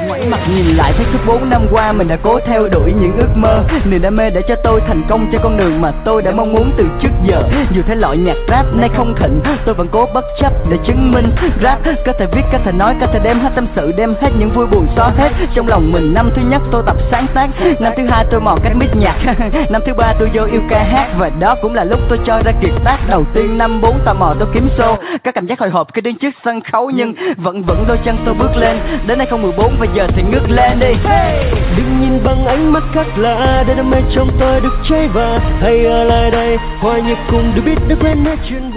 Ngoảnh mặt nhìn lại thấy suốt 4 năm qua mình đã cố theo đuổi những ước mơ. Niềm đam mê đã cho tôi thành công trên con đường mà tôi đã mong muốn từ trước giờ. Dù thấy loại nhạc rap nay không thịnh, tôi vẫn cố bất chấp để chứng minh rap có thể viết, có thể nói, có thể đem hết tâm sự, đem hết những vui buồn xóa hết trong lòng mình. Năm thứ nhất tôi tập sáng tác, năm thứ hai tôi mò cách mix nhạc năm thứ ba tôi vô yêu ca hát, và đó cũng là lúc tôi cho ra kiệt tác đầu tiên. Năm 4 tò mò tôi kiếm show, có cảm giác hồi hộp khi đứng trước sân khấu, nhưng vẫn đôi chân tôi bước lên. Đến 2014 và giờ thì ngước lên đi. Đừng nhìn bằng ánh mắt khác lạ, để đam mê trong tôi được cháy và hãy ở lại đây hòa nhịp cùng được biết được quên hết chuyện